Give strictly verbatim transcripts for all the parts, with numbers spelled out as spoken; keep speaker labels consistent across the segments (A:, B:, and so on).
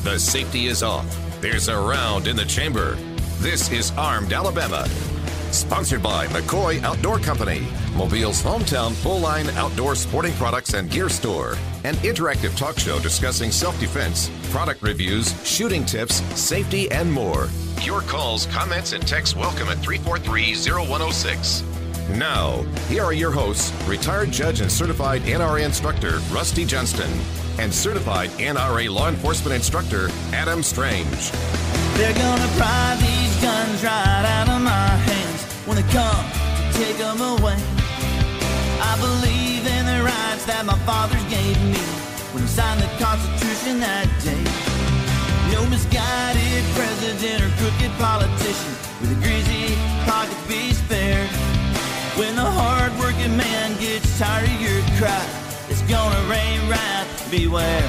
A: The safety is off. There's a round in the chamber. This is Armed Alabama. Sponsored by McCoy Outdoor Company, Mobile's hometown full-line outdoor sporting products and gear store. An interactive talk show discussing self-defense, product reviews, shooting tips, safety, and more. Your calls, comments, and texts welcome at three four three, zero one zero six. Now, here are your hosts, retired judge and certified N R A instructor Rusty Johnston and certified N R A law enforcement instructor Adam Strange.
B: They're gonna pry these guns right out of my hands when they come to take them away. I believe in the rights that my fathers gave me when he signed the Constitution that day. No misguided president or crooked politician with a greasy pocket be spared. When the hard-working man gets tired of your cry, it's gonna rain wrath, beware.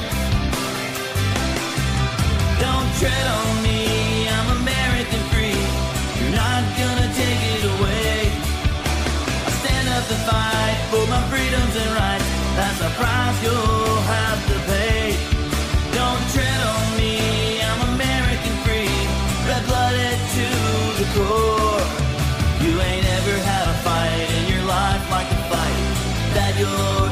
B: Don't tread on me, I'm American free. You're not gonna take it away. I stand up to fight for my freedoms and rights. That's a price you'll have to pay. Don't tread on me, I'm American free. Red-blooded to the core. You ain't ever had a fight in your life like the fight that you're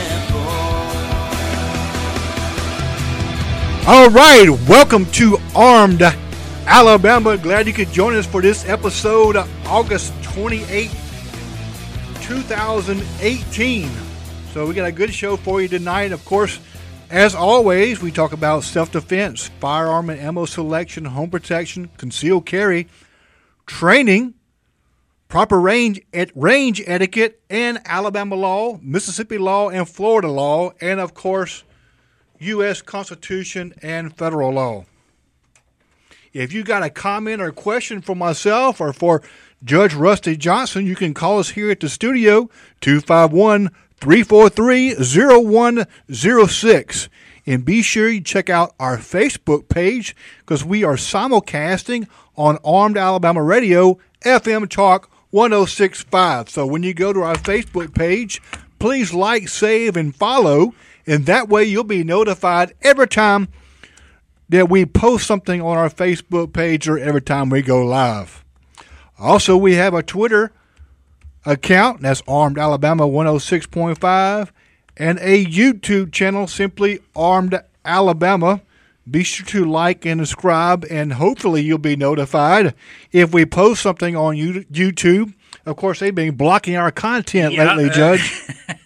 B: itching for.
C: All right, welcome to Armed Alabama. Glad you could join us for this episode, August twenty-eighth, twenty eighteen. So we got a good show for you tonight. Of course, as always, we talk about self-defense, firearm and ammo selection, home protection, concealed carry, training, proper range et- range etiquette, and Alabama law, Mississippi law, and Florida law, and of course, U S Constitution and federal law. If you got a comment or question for myself or for Judge Rusty Johnson, you can call us here at the studio, two five one, three four three, zero one zero six. And be sure you check out our Facebook page because we are simulcasting on Armed Alabama Radio, F M Talk one oh six point five. So when you go to our Facebook page, please like, save, and follow. And that way you'll be notified every time that we post something on our Facebook page or every time we go live. Also, we have a Twitter account, that's Armed Alabama one oh six point five, and a YouTube channel, simply Armed Alabama. Be sure to like and subscribe, and hopefully you'll be notified if we post something on YouTube. Of course, they've been blocking our content
D: yeah,
C: lately,
D: uh,
C: Judge.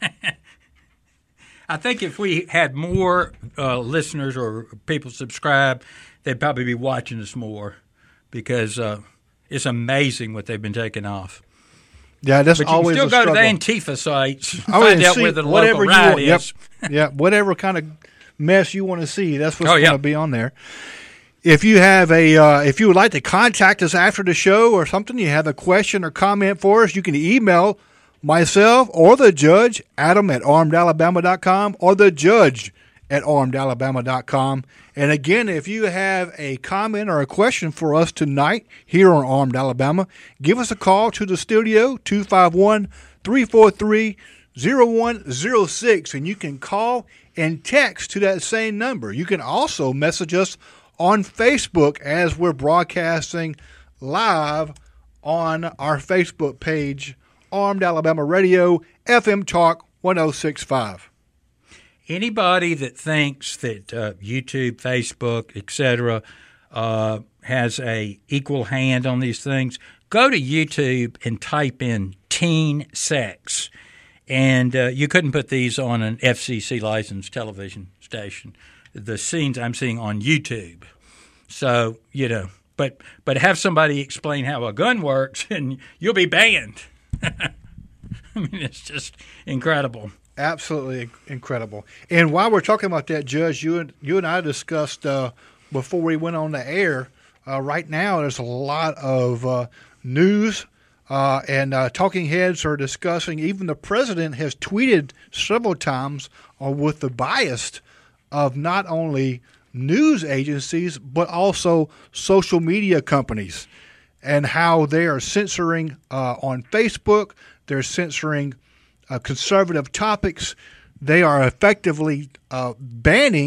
D: I think if we had more uh, listeners or people subscribe, they'd probably be watching us more because uh, it's amazing what they've been taking off.
C: Yeah, that's
D: but you
C: always
D: can still
C: a
D: go
C: struggle.
D: to the Antifa sites and
C: oh,
D: find
C: and
D: out
C: see
D: where the
C: whatever
D: local riot
C: you want.
D: is.
C: Yep. yeah, whatever kind of mess you want to see, that's what's
D: oh,
C: going
D: yep.
C: to be on there. If you have a, uh, if you would like to contact us after the show or something, you have a question or comment for us, you can email myself or the judge, Adam at armed alabama dot com, or the judge at armed alabama dot com. And again, if you have a comment or a question for us tonight here on Armed Alabama, give us a call to the studio, two five one, three four three, zero one zero six, and you can call and text to that same number. You can also message us on Facebook as we're broadcasting live on our Facebook page, Armed Alabama Radio, F M Talk one oh six point five.
D: Anybody that thinks that uh, YouTube, Facebook, et cetera, uh, has a equal hand on these things, go to YouTube and type in teen sex. And uh, you couldn't put these on an F C C licensed television station. The scenes I'm seeing on YouTube. So, you know, but but have somebody explain how a gun works and you'll be banned. I mean, it's just incredible.
C: Absolutely incredible. And while we're talking about that, Judge, you and you and I discussed uh, before we went on the air. Uh, right now, there's a lot of uh, news, uh, and uh, talking heads are discussing. Even the president has tweeted several times uh, with the bias of not only news agencies but also social media companies, and how they are censoring uh, on Facebook. They're censoring Uh, conservative topics. They are effectively uh, banning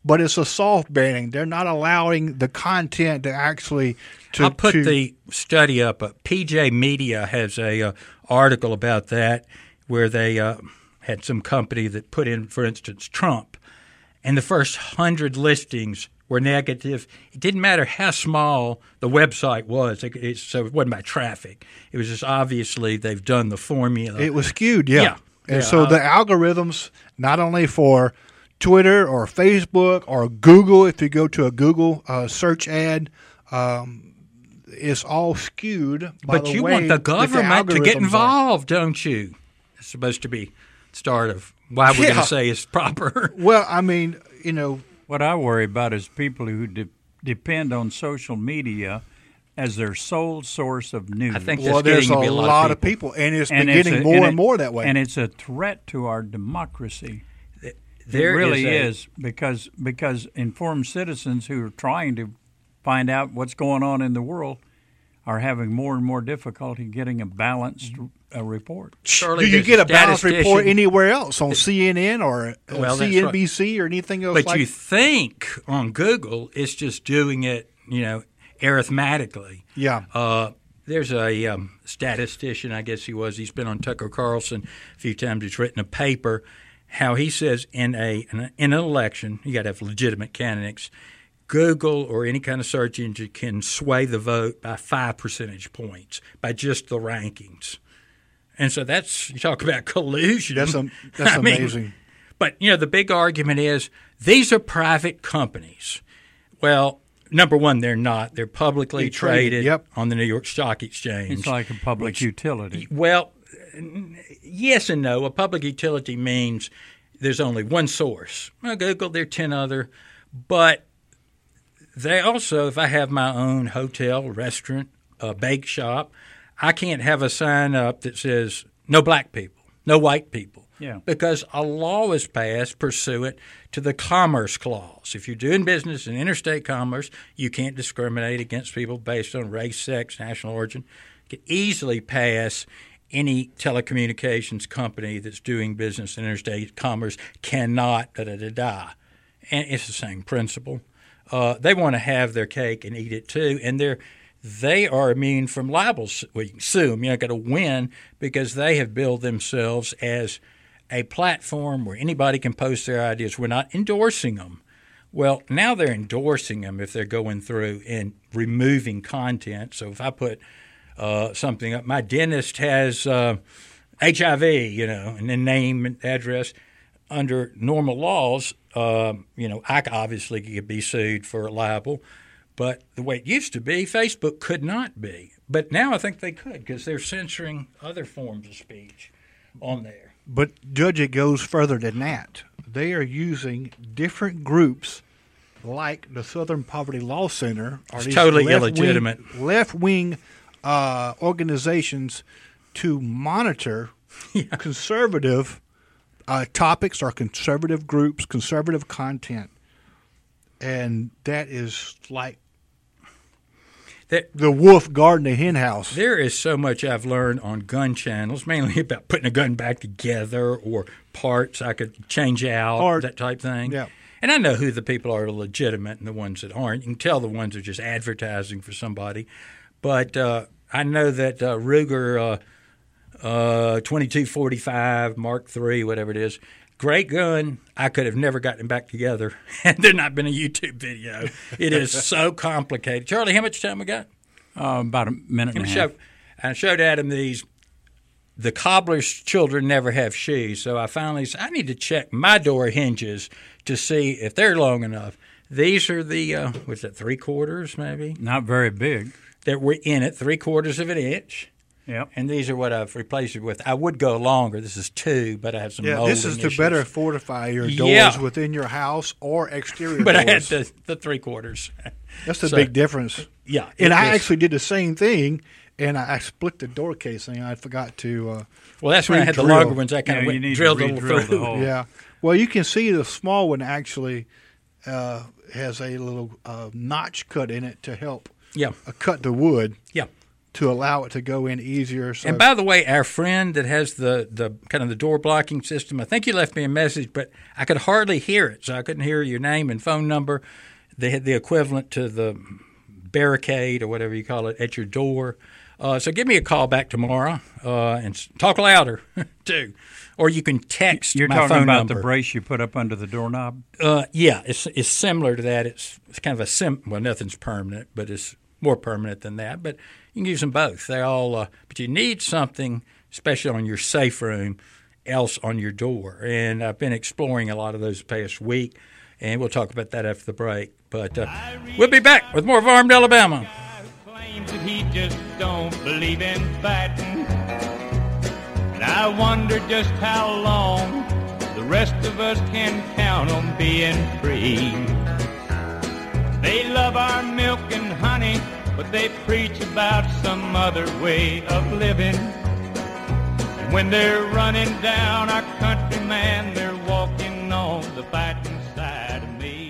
C: but it's a soft banning. They're not allowing the content to actually to
D: I'll put
C: to,
D: the study up. Uh, P J Media has a uh, article about that where they uh, had some company that put in, for instance, Trump, and the first hundred listings were negative. It didn't matter how small the website was, it, it, so it wasn't by traffic. It was just obviously they've done the formula.
C: It was skewed, yeah.
D: Yeah.
C: And
D: Yeah,
C: so
D: uh,
C: the algorithms, not only for Twitter or Facebook or Google, if you go to a Google uh, search ad, um, it's all skewed by
D: But
C: the
D: you
C: way
D: want the
C: that
D: government to get
C: algorithms are.
D: involved, don't you? It's supposed to be the start of why we're
C: Yeah.
D: going to say it's proper.
C: Well, I mean, you know,
E: What I worry about is people who de- depend on social media as their sole source of news.
D: I think
C: well,
D: that's
C: there's
D: getting
C: a
D: to be a lot,
C: lot
D: of
C: of
D: people.
C: people, and it's
E: And
C: been
E: it's
C: getting
E: a-
C: more
E: and
C: and
E: it-
C: more that way.
E: And it's a threat to our democracy.
D: There
E: it really
D: is,
E: is,
D: a-
E: because because informed citizens who are trying to find out what's going on in the world are having more and more difficulty getting a balanced uh, report.
D: Charlie,
C: Do you
D: there's
C: get a balanced
D: statistician-
C: report anywhere else on C N N or uh,
D: Well, that's
C: C N B C or anything else?
D: But
C: like
D: you think on Google it's just doing it, you know, arithmetically.
C: Yeah.
D: Uh, there's a um, statistician, I guess he was. He's been on Tucker Carlson a few times. He's written a paper how he says in a in, a, in an election, you got to have legitimate candidates. Google or any kind of search engine can sway the vote by five percentage points by just the rankings. And so that's, you talk about collusion.
C: That's a, that's
D: I mean,
C: amazing.
D: But, you know, the big argument is these are private companies. Well, number one, they're not. They're publicly
C: They're traded,
D: traded
C: yep.
D: on the New York Stock Exchange.
E: It's like a public utility.
D: Well, yes and no. A public utility means there's only one source. Well, Google, there are ten other. But they also, if I have my own hotel, restaurant, a bake shop, I can't have a sign up that says no black people, no white people.
E: Yeah.
D: Because a law is passed pursuant to the Commerce Clause. If you're doing business in interstate commerce, you can't discriminate against people based on race, sex, national origin. You can easily pass any telecommunications company that's doing business in interstate commerce cannot da-da-da-da. And it's the same principle. Uh, they want to have their cake and eat it too, and they're they are immune from libel. Well, you can sue them. You're not going to win because they have billed themselves as a platform where anybody can post their ideas. We're not endorsing them. Well, now they're endorsing them if they're going through and removing content. So if I put uh, something up, my dentist has uh, H I V, you know, and then name and address. Under normal laws, uh, you know, I obviously could be sued for libel. But the way it used to be, Facebook could not be. But now I think they could because they're censoring other forms of speech on there.
C: But, Judge, it goes further than that. They are using different groups like the Southern Poverty Law Center. Or
D: It's
C: these
D: totally
C: left-wing-
D: illegitimate.
C: Left-wing uh, organizations to monitor conservative uh, topics or conservative groups, conservative content. And that is like
D: There,
C: the wolf guarding the hen house.
D: there is so much I've learned on gun channels, mainly about putting a gun back together or parts I could change out,
C: Part.
D: that type thing.
C: Yeah.
D: And I know who the people are legitimate and the ones that aren't. You can tell the ones that are just advertising for somebody. But uh, I know that uh, Ruger uh, uh, twenty-two forty-five Mark three, whatever it is, great gun. I could have never gotten them back together had there not been a YouTube video. It is so complicated. Charlie, how much time we got?
E: Uh, about a minute and a half.
D: Show, I showed Adam these. The cobbler's children never have shoes, so I finally said, I need to check my door hinges to see if they're long enough. These are the, uh, what's that, three quarters maybe?
E: Not very big.
D: That were in it, three quarters of an inch.
E: Yep.
D: And these are what I've replaced it with. I would go longer. This is two, but I have some
C: Yeah,
D: molding
C: this is to
D: issues.
C: better fortify your doors
D: Yeah.
C: within your house or exterior
D: But I had
C: doors.
D: the, the three quarters.
C: That's the
D: so-
C: big difference.
D: Yeah.
C: And
D: it
C: I
D: was-
C: actually did the same thing, and I, I split the door casing. I forgot to. Uh,
D: Well, that's when I had the
C: drill.
D: longer ones. I kind
E: Yeah,
D: of
E: you
D: went
E: need
D: and
E: to
D: drilled a
E: re-drill
D: little
E: the
D: through.
E: hole.
C: yeah. Well, you can see the small one actually uh, has a little uh, notch cut in it to help
D: Yeah.
C: uh, cut the wood.
D: Yeah.
C: to allow it to go in easier. So.
D: And by the way, our friend that has the, the kind of the door blocking system, I think you left me a message, but I could hardly hear it, so I couldn't hear your name and phone number. They had the equivalent to the barricade or whatever you call it at your door. Uh, so give me a call back tomorrow uh, and talk louder, too. Or you can text
E: You're
D: my
E: talking
D: phone
E: about
D: number.
E: the brace you put up under the doorknob?
D: Uh, yeah, it's it's similar to that. It's, it's kind of a sim. Well, nothing's permanent, but it's more permanent than that. But you can use them both. They're all. Uh, but you need something, especially on your safe room, else on your door. And I've been exploring a lot of those past week, and we'll talk about that after the break. But uh, we'll be back with more of Armed Alabama.
B: Claims that he just don't believe in fighting. And I wonder just how long the rest of us can count on being free. They love our milk and honey, but they preach about some other way of living. And when they're running down our country, man, they're walking on the fighting side of me.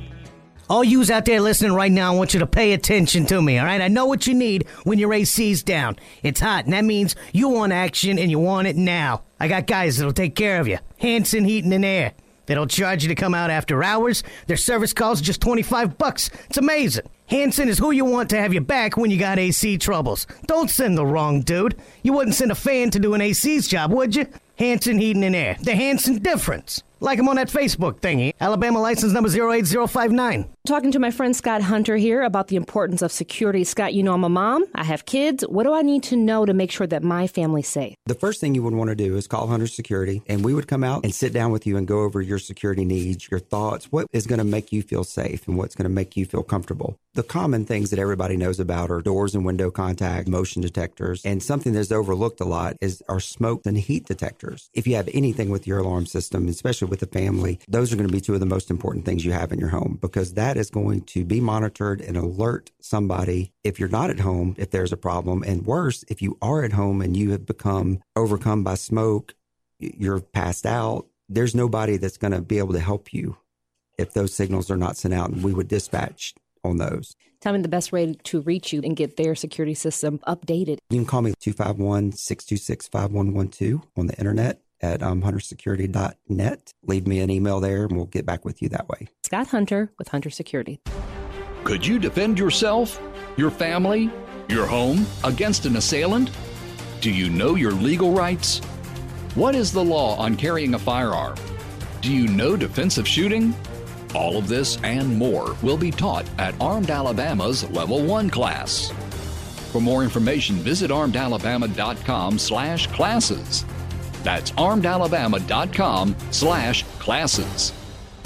F: All yous out there listening right now, I want you to pay attention to me, all right? I know what you need when your A C's down. It's hot, and that means you want action, and you want it now. I got guys that'll take care of you. Hanson Heating and Air. They don't charge you to come out after hours. Their service calls just twenty-five bucks. It's amazing. Hanson is who you want to have your back when you got A C troubles. Don't send the wrong dude. You wouldn't send a fan to do an A C's job, would you? Hanson Heating and Air. The Hanson difference. Like him on that Facebook thingy. Alabama license number zero eight zero five nine.
G: Talking to my friend Scott Hunter here about the importance of security. Scott, you know I'm a mom. I have kids. What do I need to know to make sure that my family's safe?
H: The first thing you would want to do is call Hunter Security, and we would come out and sit down with you and go over your security needs, your thoughts, what is going to make you feel safe and what's going to make you feel comfortable. The common things that everybody knows about are doors and window contact, motion detectors, and something that's overlooked a lot is our smoke and heat detectors. If you have anything with your alarm system, especially with the family, those are going to be two of the most important things you have in your home, because that is going to be monitored and alert somebody if you're not at home, if there's a problem. And worse, if you are at home and you have become overcome by smoke, you're passed out, there's nobody that's going to be able to help you if those signals are not sent out, and we would dispatch on those.
G: Tell me the best way to reach you and get their security system updated.
H: You can call me two five one, six two six, five one one two on the internet at um, hunter security dot net. Leave me an email there and we'll get back with you that way.
G: Scott Hunter with Hunter Security.
I: Could you defend yourself, your family, your home against an assailant? Do you know your legal rights? What is the law on carrying a firearm? Do you know defensive shooting? All of this and more will be taught at Armed Alabama's Level one class. For more information, visit armed alabama dot com slash classes. That's armed alabama dot com slash classes.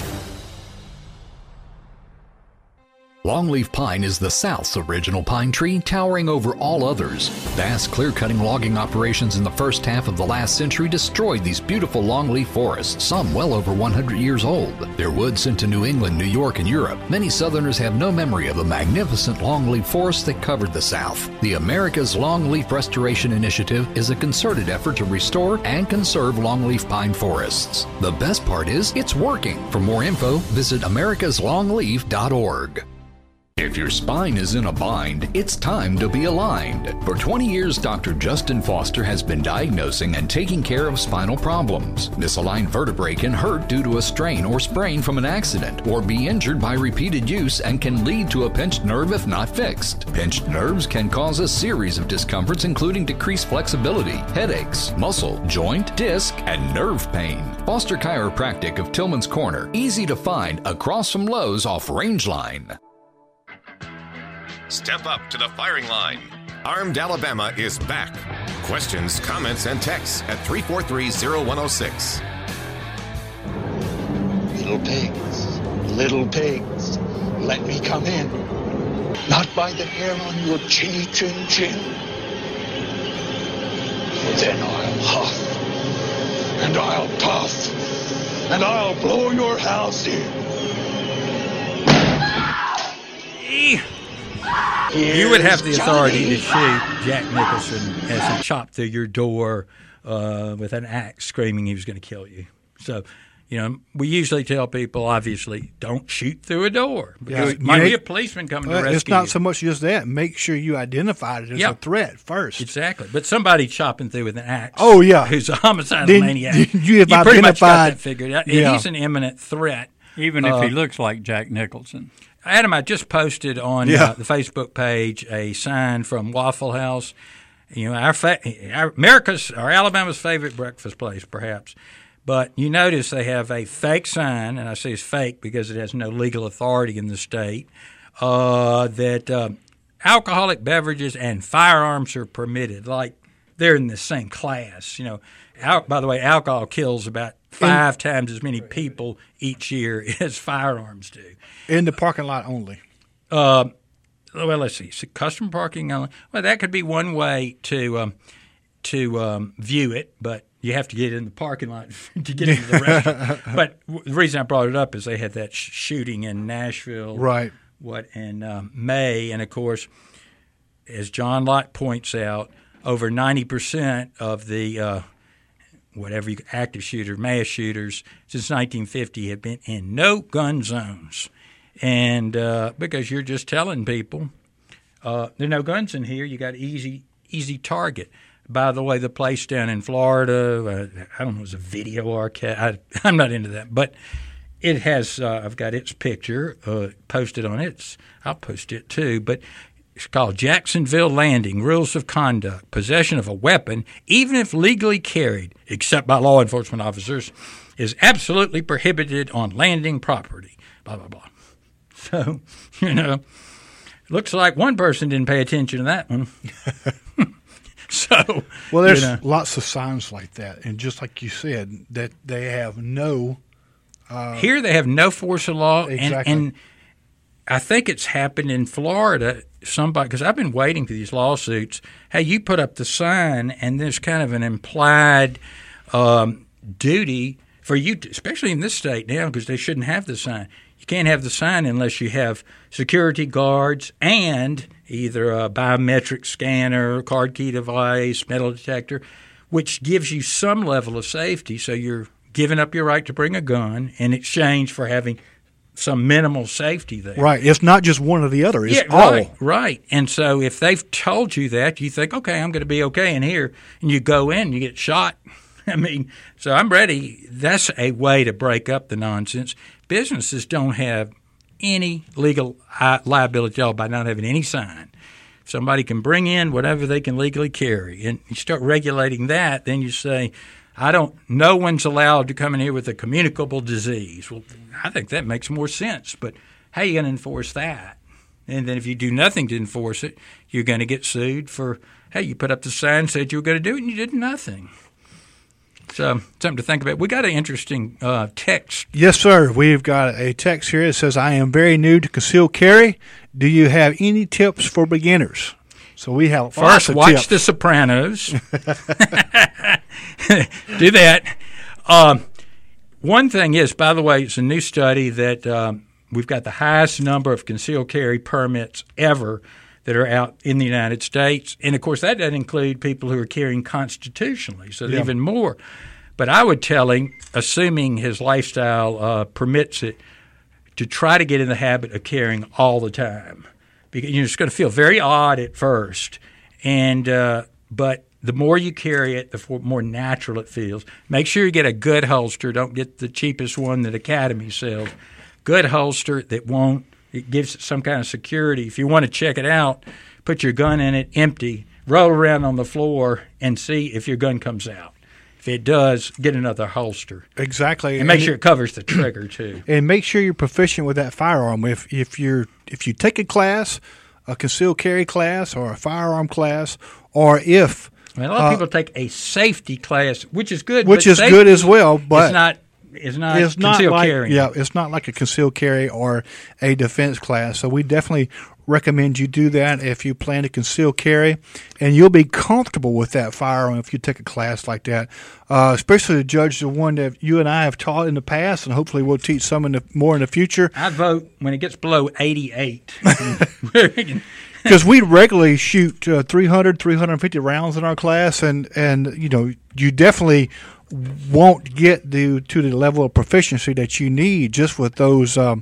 I: Longleaf pine is the South's original pine tree, towering over all others. Vast clear-cutting logging operations in the first half of the last century destroyed these beautiful longleaf forests, some well over one hundred years old. Their wood sent to New England, New York, and Europe. Many Southerners have no memory of the magnificent longleaf forests that covered the South. The America's Longleaf Restoration Initiative is a concerted effort to restore and conserve longleaf pine forests. The best part is, it's working. For more info, visit americas longleaf dot org. If your spine is in a bind, it's time to be aligned. For twenty years, Doctor Justin Foster has been diagnosing and taking care of spinal problems. Misaligned vertebrae can hurt due to a strain or sprain from an accident, or be injured by repeated use and can lead to a pinched nerve if not fixed. Pinched nerves can cause a series of discomforts, including decreased flexibility, headaches, muscle, joint, disc, and nerve pain. Foster Chiropractic of Tillman's Corner, easy to find across from Lowe's off Rangeline.
A: Step up to the firing line. Armed Alabama is back. Questions, comments, and texts at three four three, zero one zero six.
J: Little pigs, little pigs, let me come in. Not by the hair on your chinny chin chin. Then I'll huff, and I'll puff, and I'll blow your house in.
D: You would have the authority to shoot Jack Nicholson as he chopped through your door uh, with an axe, screaming he was going to kill you. So You know, we usually tell people, obviously, don't shoot through a door. Because
C: Yeah,
D: it might
C: you
D: be
C: ain't-
D: a policeman coming
C: Well,
D: to rescue
C: it's not
D: you.
C: so much just that. Make sure you identify it as
D: Yeah.
C: a threat first.
D: Exactly. But somebody chopping through with an axe.
C: Oh, yeah.
D: Who's a homicidal
C: Then
D: maniac.
C: you have
D: pretty much got
C: identified-
D: that figured out.
C: Yeah.
D: He's an imminent threat.
E: Even if
D: Uh,
E: he looks like Jack Nicholson.
D: Adam, I just posted on
C: Yeah.
D: uh, the Facebook page a sign from Waffle House. You know, our, fa- our America's or Alabama's favorite breakfast place, perhaps. But you notice they have a fake sign, and I say it's fake because it has no legal authority in the state, uh, that uh, alcoholic beverages and firearms are permitted. Like they're in the same class. You know, al- by the way, alcohol kills about five times as many people each year as firearms do.
C: In the parking lot only.
D: Uh, well, let's see. So customer parking only. Well, that could be one way to um, to um, view it, but you have to get in the parking lot to get into the restaurant. But w- the reason I brought it up is they had that sh- shooting in Nashville,
C: Right.
D: What in um, May, and of course, as John Locke points out, over ninety percent of the uh, whatever you, active shooter, mass shooters since nineteen fifty have been in no gun zones. And uh, because you're just telling people uh, there are no guns in here, you got easy easy target. By the way, the place down in Florida, uh, I don't know, it was a video arcade. I, I'm not into that, but it has. Uh, I've got its picture uh, posted on it. I'll post it too, but. It's called Jacksonville Landing, Rules of Conduct, Possession of a Weapon, even if legally carried, except by law enforcement officers, is absolutely prohibited on landing property, blah, blah, blah. So, you know, looks like one person didn't pay attention to that one. So,
C: Well, there's
D: you know.
C: lots of signs like that. And just like you said, that they have no. Uh,
D: Here they have no force of law,
C: Exactly.
D: and, and I think it's happened in Florida. Somebody, because I've been waiting for these lawsuits. Hey, you put up the sign, and there's kind of an implied um, duty for you, to, especially in this state now, because they shouldn't have the sign. You can't have the sign unless you have security guards and either a biometric scanner, card key device, metal detector, which gives you some level of safety. So you're giving up your right to bring a gun in exchange for having some minimal safety there.
C: right. It's not just one or the other. It's
D: Yeah,
C: all.
D: right, right. And so if they've told you that, you think, okay, I'm going to be okay in here, and you go in, you get shot. I mean, so I'm ready. That's a way to break up the nonsense. Businesses don't have any legal liability at all by not having any sign. Somebody can bring in whatever they can legally carry, and you start regulating that, then you say, I don't. No one's allowed to come in here with a communicable disease. Well, I think that makes more sense. But how are you going to enforce that? And then if you do nothing to enforce it, you're going to get sued for, hey, you put up the sign, said you were going to do it, and you did nothing. So something to think about. We got an interesting uh, text.
C: Yes, sir. We've got a text here that says, I am very new to concealed carry. Do you have any tips for beginners? So we have lots
D: First,
C: of
D: watch
C: tips.
D: The Sopranos. Do that. Um, one thing is, by the way, it's a new study that um, we've got the highest number of concealed carry permits ever that are out in the United States. And, of course, that doesn't include people who are carrying constitutionally, so
C: Yeah.
D: even more. But I would tell him, assuming his lifestyle uh, permits it, to try to get in the habit of carrying all the time. Because you're just going to feel very odd at first, and uh, but the more you carry it, the more natural it feels. Make sure you get a good holster. Don't get the cheapest one that Academy sells. Good holster that won't – it gives it some kind of security. If you want to check it out, put your gun in it empty, roll around on the floor, and see if your gun comes out. If it does, get another holster.
C: Exactly.
D: And make
C: And
D: sure
C: it-
D: it covers the trigger too.
C: And make sure you're proficient with that firearm. If if you're if you take a class, a concealed carry class or a firearm class, or if
D: I mean, a lot of
C: uh,
D: people take a safety class, which is good.
C: which
D: but
C: is
D: safety
C: good as well, but
D: it's not. It's not
C: it's not
D: concealed
C: like
D: carrying.
C: yeah, it's not like a concealed carry or a defense class. So we definitely recommend you do that if you plan to conceal carry, and you'll be comfortable with that firearm if you take a class like that. Uh, especially to judge the one that you and I have taught in the past, and hopefully we'll teach some in the, more in the future.
D: I vote when it gets below eighty-eight.
C: Because we regularly shoot uh, three hundred, three hundred fifty rounds in our class, and, and you know you definitely won't get the to the level of proficiency that you need just with those um,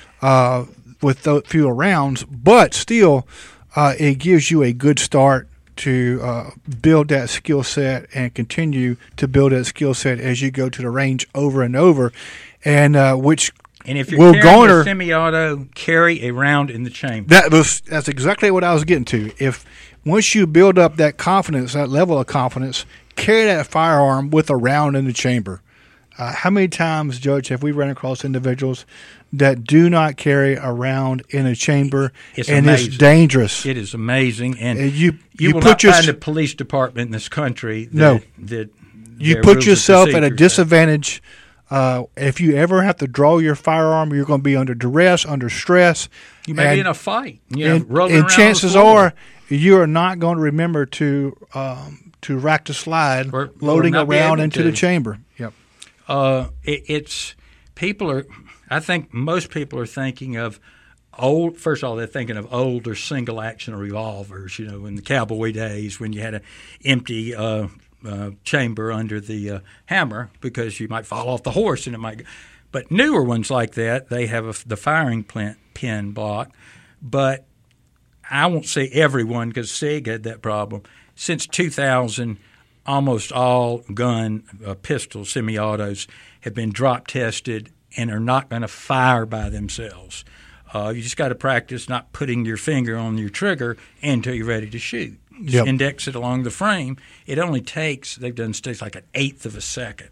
C: uh, with those fewer rounds. But still, uh, it gives you a good start to uh, build that skill set and continue to build that skill set as you go to the range over and over, and uh, which
D: and if you're
C: will
D: carrying
C: garner
D: a semi-auto, carry a round in the chamber.
C: That was that's exactly what I was getting to. If once you build up that confidence, that level of confidence, carry that firearm with a round in the chamber. Uh, how many times, Judge, have we run across individuals that do not carry a round in a chamber,
D: it's
C: and
D: amazing.
C: It's dangerous?
D: It is amazing, and
C: you you,
D: you will
C: put
D: not
C: your,
D: find a police department in this country that,
C: no.
D: that
C: you
D: their
C: put
D: rules
C: yourself
D: and
C: at a
D: procedures
C: disadvantage. Uh, if you ever have to draw your firearm, you're going to be under duress, under stress.
D: You may
C: and,
D: be in a fight. You know,
C: and,
D: rolling
C: and
D: around
C: chances
D: the floor.
C: are you are not going to remember to um, to rack the slide,
D: or,
C: loading
D: or
C: a round into
D: to.
C: the chamber. Yep.
D: Uh, it, it's people are. I think most people are thinking of old. First of all, they're thinking of older single action revolvers. You know, in the cowboy days when you had an empty uh, uh, chamber under the uh, hammer because you might fall off the horse and it might. But newer ones like that, they have a, the firing pin, pin block. But I won't say everyone because SIG had that problem. Since two thousand, almost all gun uh, pistols, semi-autos, have been drop tested and are not going to fire by themselves. Uh, you just got to practice not putting your finger on your trigger until you're ready to shoot. Just
C: yep.
D: index it along the frame. It only takes, they've done studies like an eighth of a second.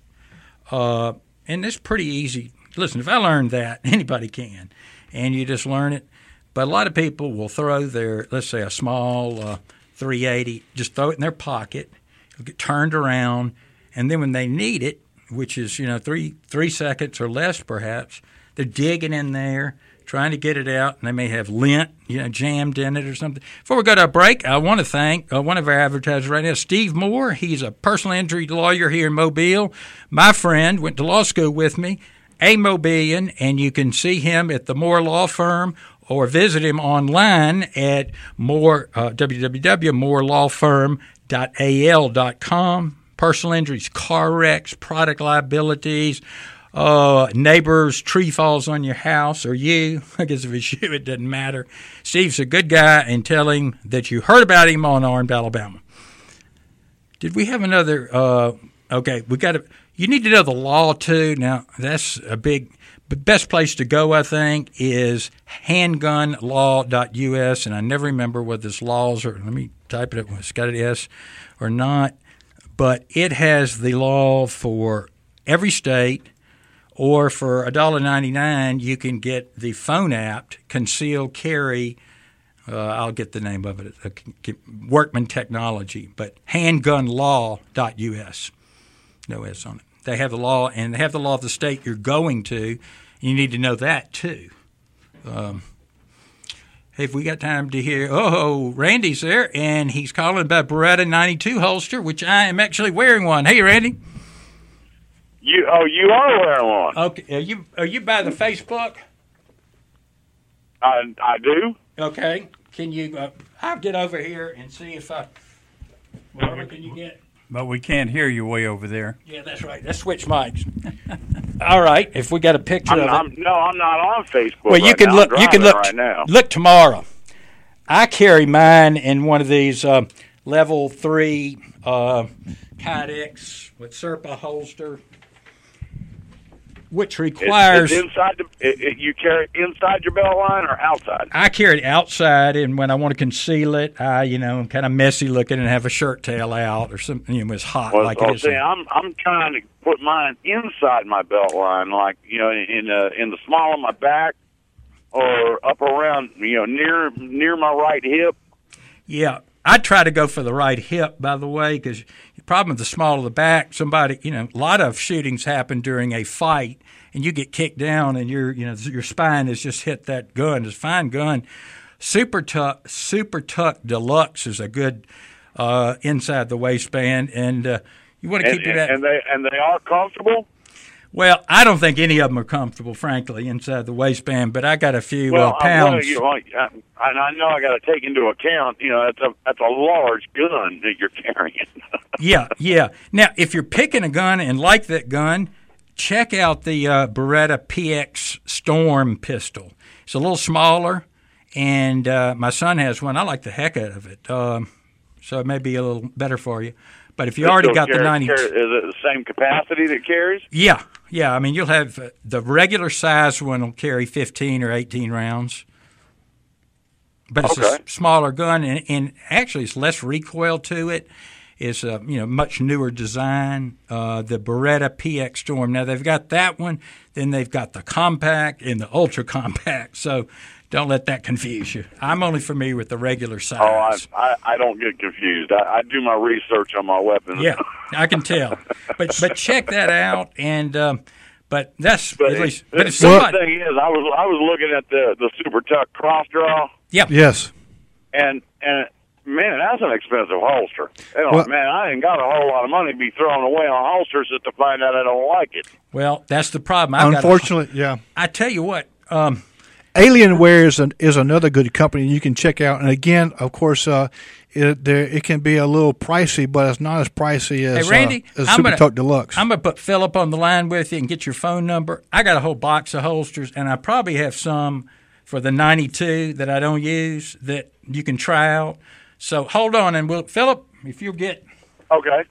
D: Uh, and it's pretty easy. Listen, if I learned that, anybody can. And you just learn it. But a lot of people will throw their, let's say, a small uh, three eighty, just throw it in their pocket. It'll get turned around. And then when they need it, which is, you know, three three seconds or less perhaps, they're digging in there, trying to get it out, and they may have lint, you know, jammed in it or something. Before we go to a break, I want to thank uh, one of our advertisers right now, Steve Moore. He's a personal injury lawyer here in Mobile. My friend went to law school with me, a Mobilian, and you can see him at the Moore Law Firm or visit him online at more, uh, w w w dot more law firm dot a l dot com. Personal injuries, car wrecks, product liabilities, uh, neighbors, tree falls on your house, or you. I guess if it's you, it doesn't matter. Steve's a good guy, and tell him that you heard about him on Armed Alabama. Did we have another? Uh, okay, we got to. You need to know the law too. Now that's a big. The best place to go, I think, is handgun law dot u s, and I never remember whether this laws or let me type it. It's got an S or not. But it has the law for every state, or for one dollar ninety-nine, you can get the phone app, Concealed Carry. Uh, I'll get the name of it, uh, Workman Technology, but handgun law dot u s. No S on it. They have the law, and they have the law of the state you're going to. You need to know that, too. Um, hey, if we got time to hear, oh, Randy's there, and he's calling about Beretta ninety-two holster, which I am actually wearing one. Hey, Randy.
K: You oh, you are wearing one.
D: Okay, are you are you by the Facebook?
K: I I do.
D: Okay, can you? Uh, I'll get over here and see if I. Whatever can you get?
E: But we can't hear you way over there.
D: Yeah, that's right. Let's switch mics. All right. If we got a picture
K: I'm,
D: of it.
K: I'm, no, I'm not on Facebook.
D: Well, you
K: right
D: can
K: now.
D: look.
K: I'm
D: You can look.
K: right now.
D: Look tomorrow. I carry mine in one of these uh, level three uh, Kydex with Serpa holster, which requires.
K: It's, it's inside the. It, it, you carry it inside your belt line or outside?
D: I carry it outside, and when I want to conceal it, I, you know, I'm kind of messy looking and have a shirt tail out or something. You know, it's hot
K: Well,
D: like
K: well,
D: it is.
K: see, I'm I'm trying to put mine inside my belt line, like you know, in uh, in the small of my back, or up around, you know, near near my right hip.
D: Yeah, I try to go for the right hip, by the way, because the problem with the small of the back, somebody, you know, a lot of shootings happen during a fight, and you get kicked down, and your, you know, your spine has just hit that gun. It's a fine gun. Super Tuck, Super Tuck Deluxe is a good uh, inside the waistband, and uh, you want to keep
K: and,
D: it at.
K: And they and they are comfortable.
D: Well, I don't think any of them are comfortable, frankly, inside the waistband. But I got a few
K: well,
D: uh, pounds.
K: Well, you know, I, I, I know I got to take into account. You know, that's a that's a large gun that you're carrying.
D: yeah, yeah. Now, if you're picking a gun and like that gun, check out the uh, Beretta P X Storm pistol. It's a little smaller, and uh, my son has one. I like the heck out of it, um, so it may be a little better for you. But if you
K: It
D: already
K: still
D: got
K: carry-
D: the ninety,
K: carry- is it the same capacity that carries?
D: yeah, yeah. I mean, you'll have uh, the regular size one will carry fifteen or eighteen rounds, but it's
K: Okay.
D: a s- smaller gun, and, and actually, it's less recoil to it. It's a you know much newer design. Uh, the Beretta P X Storm. Now they've got that one. Then they've got the compact and the ultra compact. So don't let that confuse you. I'm only familiar with the regular size.
K: Oh, I, I I don't get confused. I, I do my research on my weapons.
D: Yeah, I can tell. But but check that out. And um, but that's
K: But
D: at
K: it-
D: least. But if
K: the
D: somebody,
K: thing is, I was I was looking at the the Super Tuck cross draw,
D: yeah,
C: Yes.
K: and and man, that's an expensive holster. You know,
C: Well-
K: man, I ain't got a whole lot of money to be throwing away on holsters just to find out I don't like it.
D: well, that's the problem. I've got a-
C: Unfortunately, yeah.
D: I tell you what. Um,
C: Alienware is, an, is another good company you can check out. And again, of course, uh, it, there, it can be a little pricey, but it's not as pricey as,
D: Hey, Randy,
C: uh, as
D: I'm
C: Super
D: gonna,
C: Tuck Deluxe.
D: I'm going to put Philip on the line with you and get your phone number. I got a whole box of holsters, and I probably have some for the ninety-two that I don't use that you can try out. So hold on, and we'll Philip, if you'll get.
K: Okay.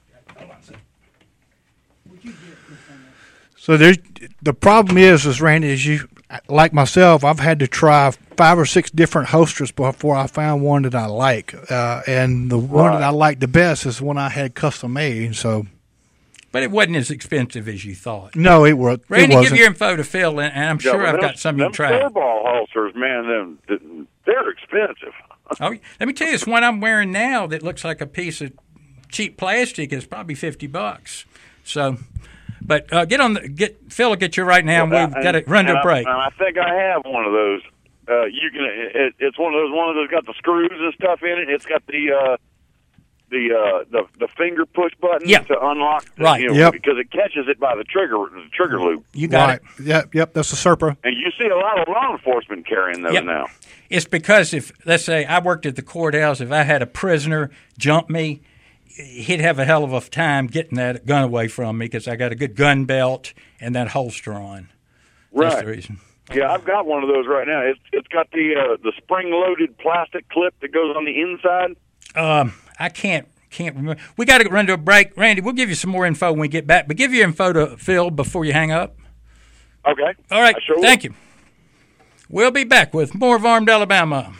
C: So there's the problem is, is Randy, is you like myself, I've had to try five or six different holsters before I found one that I like, uh, and the one that I like the best is the one I had custom made. So,
D: But it wasn't as expensive as you thought.
C: no, it was.
D: Randy,
C: it
D: give
C: wasn't.
D: your info to Phil, and and I'm
K: Yeah,
D: sure
K: but
D: I've
K: them-
D: got some you
K: them
D: can try.
K: furball holsters, man, them they're expensive.
D: Oh, let me tell you, this one I'm wearing now that looks like a piece of cheap plastic is probably fifty bucks. So, but uh, get on the get Phil will get you right now, and
K: Well,
D: we've got to run to
K: and
D: a
K: I-
D: break.
K: and I think I have one of those. Uh, you can. It, it's one of those. One of those got the screws and stuff in it. It's got the uh, the uh, the the finger push button
D: Yeah.
K: to unlock. the-
D: Right.
K: You know,
C: Yep.
K: Because it catches it by the trigger the trigger loop.
D: You got
C: right.
D: it.
C: Yep, yep, that's a Serpa.
K: And you see a lot of law enforcement carrying those
D: Yep.
K: now.
D: It's because if, let's say, I worked at the courthouse, if I had a prisoner jump me, he'd have a hell of a time getting that gun away from me because I got a good gun belt and that holster on. That's
K: Right.
D: the reason.
K: Yeah, I've got one of those right now. It's it's got the uh, the spring loaded plastic clip that goes on the inside.
D: Um, I can't can't remember. We got to run to a break. Randy, we'll give you some more info when we get back, but give your info to Phil before you hang up.
K: Okay.
D: All right.
K: I sure will.
D: Thank you. We'll be back with more of Armed Alabama.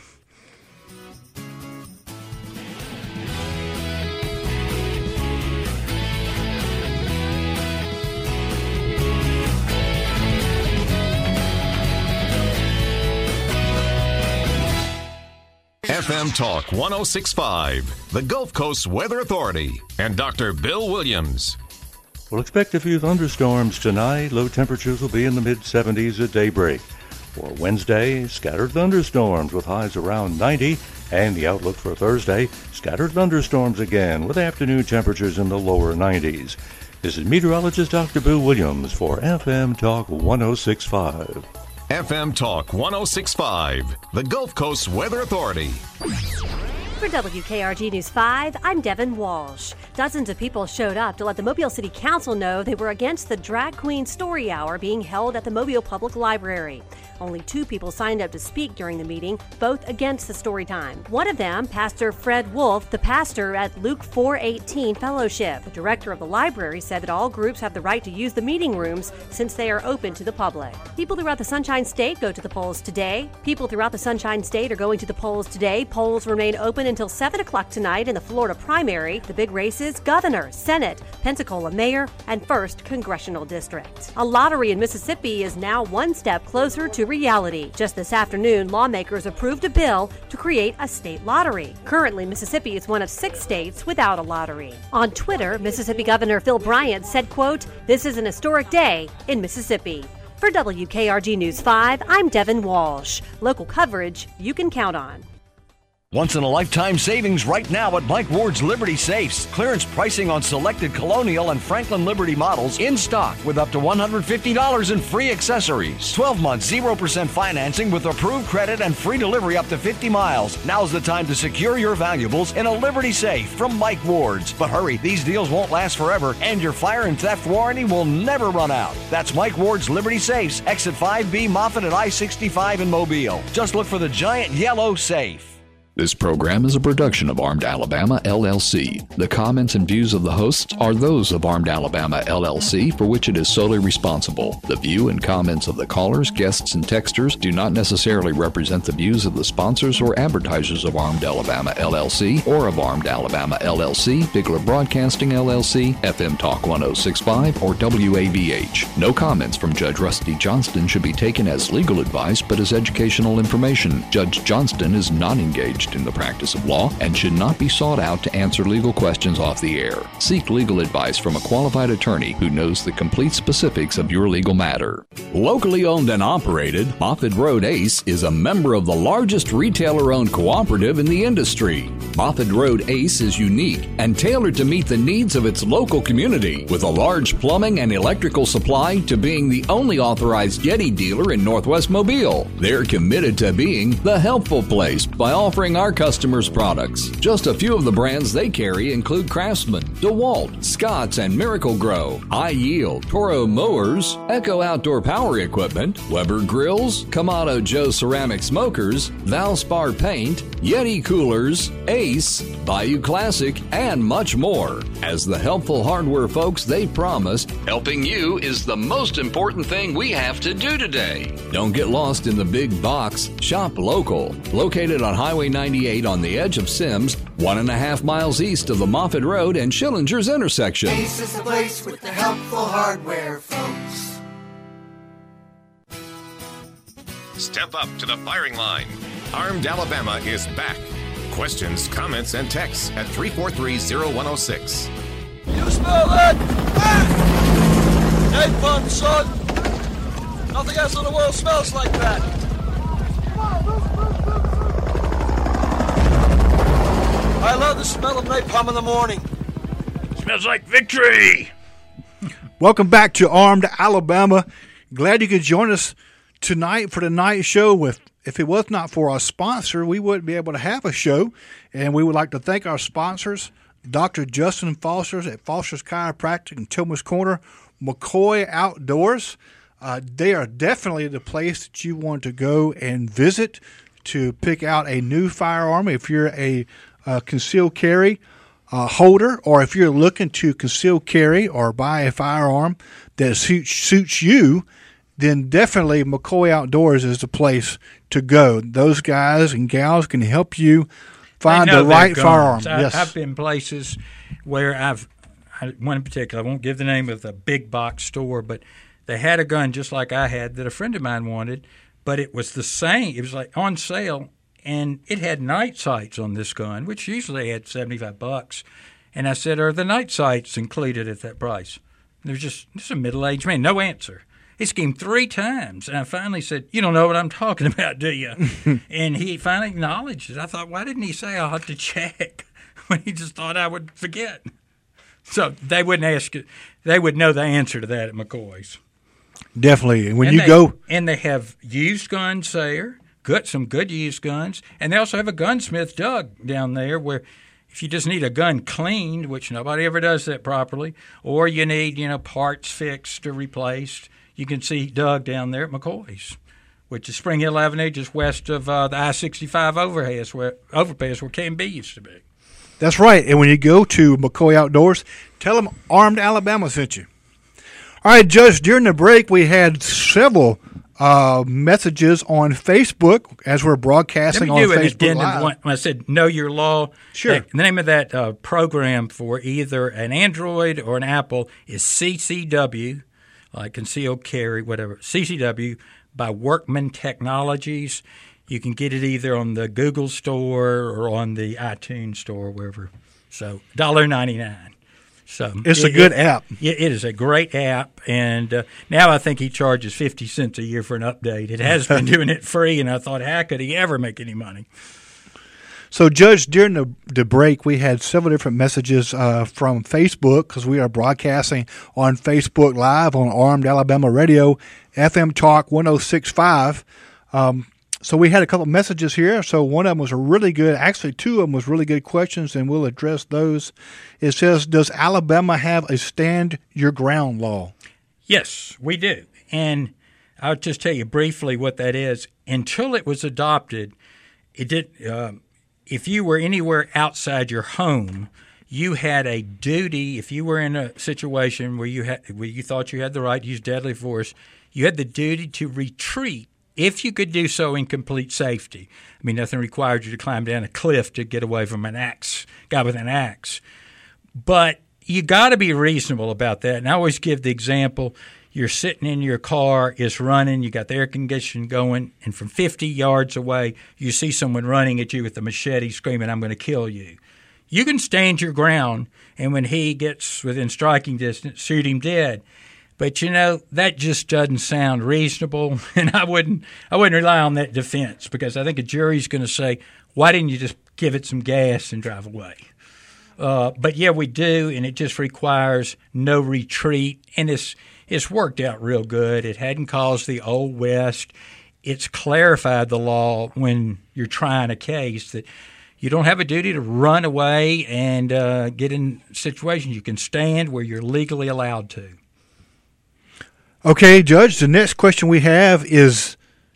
A: F M Talk one oh six point five, the Gulf Coast Weather Authority, and Doctor Bill Williams.
L: We'll expect a few thunderstorms tonight. Low temperatures will be in the mid seventies at daybreak. For Wednesday, scattered thunderstorms with highs around ninety. And the outlook for Thursday, scattered thunderstorms again with afternoon temperatures in the lower nineties. This is meteorologist Doctor Bill Williams for F M Talk one oh six point five.
A: F M Talk one oh six point five, the Gulf Coast Weather Authority.
M: For W K R G News five, I'm Devin Walsh. Dozens of people showed up to let the Mobile City Council know they were against the Drag Queen Story Hour being held at the Mobile Public Library. Only two people signed up to speak during the meeting, both against the story time. One of them, Pastor Fred Wolf, the pastor at Luke four eighteen Fellowship. The director of the library said that all groups have the right to use the meeting rooms since they are open to the public. People throughout the Sunshine State go to the polls today. People throughout the Sunshine State are going to the polls today. Polls remain open until seven o'clock tonight in the Florida primary. The big races: Governor, Senate, Pensacola Mayor, and first Congressional District. A lottery in Mississippi is now one step closer to reality. Just this afternoon, lawmakers approved a bill to create a state lottery. Currently, Mississippi is one of six states without a lottery. On Twitter, Mississippi Governor Phil Bryant said, quote, "This is an historic day in Mississippi." For W K R G News five, I'm Devin Walsh. Local coverage you can count on.
N: Once-in-a-lifetime savings right now at Mike Ward's Liberty Safes. Clearance pricing on selected Colonial and Franklin Liberty models in stock with up to one hundred fifty dollars in free accessories. twelve months, zero percent financing with approved credit and free delivery up to fifty miles. Now's the time to secure your valuables in a Liberty Safe from Mike Ward's. But hurry, these deals won't last forever, and your fire and theft warranty will never run out. That's Mike Ward's Liberty Safes, exit five B Moffett at I sixty-five in Mobile. Just look for the giant yellow safe.
I: This program is a production of Armed Alabama, L L C. The comments and views of the hosts are those of Armed Alabama, L L C, for which it is solely responsible. The view and comments of the callers, guests, and texters do not necessarily represent the views of the sponsors or advertisers of Armed Alabama, L L C, or of Armed Alabama, L L C, Bigler Broadcasting, L L C, F M Talk one oh six point five, or W A B H. No comments from Judge Rusty Johnston should be taken as legal advice, but as educational information. Judge Johnston is not engaged in the practice of law and should not be sought out to answer legal questions off the air. Seek legal advice from a qualified attorney who knows the complete specifics of your legal matter.
O: Locally owned and operated, Moffett Road Ace is a member of the largest retailer-owned cooperative in the industry. Moffett Road Ace is unique and tailored to meet the needs of its local community, with a large plumbing and electrical supply to being the only authorized Yeti dealer in Northwest Mobile. They're committed to being the helpful place by offering our customers products. Just a few of the brands they carry include Craftsman, DeWalt, Scotts, and Miracle Grow, High Yield, Toro Mowers, Echo Outdoor Power Equipment, Weber Grills, Kamado Joe Ceramic Smokers, Valspar Paint, Yeti Coolers, Ace, Bayou Classic, and much more. As the helpful hardware folks they promise, helping you is the most important thing we have to do today. Don't get lost in the big box. Shop local. Located on Highway ninety-eight on the edge of Sims, one and a half miles east of the Moffett Road and Schillinger's intersection.
P: Ace is the place with the helpful hardware, folks.
A: Step up to the firing line. Armed Alabama is back. Questions, comments, and texts at three four three, oh one oh six.
Q: You smell that? Hey, fun, son. Nothing else in the world smells like that. I love the smell of napalm in the morning.
D: Smells like victory.
C: Welcome back to Armed Alabama. Glad you could join us tonight for the night show. With if it was not for our sponsor, we wouldn't be able to have a show. And we would like to thank our sponsors, Doctor Justin Foster's at Foster's Chiropractic in Tillman's Corner, McCoy Outdoors. Uh, they are definitely the place that you want to go and visit to pick out a new firearm. If you're a uh, concealed carry uh, holder, or if you're looking to conceal carry or buy a firearm that suits, suits you, then definitely McCoy Outdoors is the place to go. Those guys and gals can help you find the right firearm.
D: I,
C: yes.
D: I've been places where I've, I, one in particular, I won't give the name of the big box store, but they had a gun just like I had that a friend of mine wanted, but it was the same. It was like on sale, and it had night sights on this gun, which usually had seventy-five bucks. And I said, are the night sights included at that price? And there's just, just a middle-aged man, no answer. He schemed three times, and I finally said, you don't know what I'm talking about, do you? And he finally acknowledged it. I thought, why didn't he say I'll have to check when he just thought I would forget? So they wouldn't ask it. They would know the answer to that at McCoy's.
C: Definitely. And when
D: and
C: you
D: they,
C: go.
D: And they have used guns there, good, some good used guns. And they also have a gunsmith, Doug, down there, where if you just need a gun cleaned, which nobody ever does that properly, or you need, you know, parts fixed or replaced, you can see Doug down there at McCoy's, which is Spring Hill Avenue, just west of uh, the I sixty-five overpass where, overpass where K and B used to be.
C: That's right. And when you go to McCoy Outdoors, tell them Armed Alabama sent you. All right, Judge, during the break, we had several uh, messages on Facebook as we're broadcasting on Facebook Live. Let me do an addendum.
D: When I said Know Your Law,
C: sure.
D: The name of that uh, program for either an Android or an Apple is C C W, like concealed carry, whatever, C C W by Workman Technologies. You can get it either on the Google Store or on the iTunes Store, wherever. So one dollar ninety-nine. So
C: it's
D: it,
C: a good
D: it,
C: app.
D: Yeah, it is a great app, and uh, now I think he charges fifty cents a year for an update. It has been doing it free, and I thought, how could he ever make any money?
C: So, Judge, during the, the break, we had several different messages uh, from Facebook because we are broadcasting on Facebook Live on Armed Alabama Radio, F M Talk one oh six point five. Um, so we had a couple of messages here. So one of them was a really good, actually two of them was really good questions, and we'll address those. It says, does Alabama have a stand your ground law?
D: Yes, we do. And I'll just tell you briefly what that is. Until it was adopted, it did. Uh, if you were anywhere outside your home, you had a duty. If you were in a situation where you had, where you thought you had the right to use deadly force, you had the duty to retreat if you could do so in complete safety. I mean, nothing required you to climb down a cliff to get away from an axe, guy with an axe. But you got to be reasonable about that. And I always give the example. You're sitting in your car, it's running, you got the air conditioning going, and from fifty yards away, you see someone running at you with a machete screaming, I'm going to kill you. You can stand your ground, and when he gets within striking distance, shoot him dead. But, you know, that just doesn't sound reasonable, and I wouldn't I wouldn't rely on that defense because I think a jury's going to say, why didn't you just give it some gas and drive away? Uh, but, yeah, we do, and it just requires no retreat, and it's It's worked out real good. It hadn't caused the Old West. It's clarified the law when you're trying a case that you don't have a duty to run away and uh, get in situations. You can stand where you're legally allowed to.
C: Okay, Judge, the next question we have is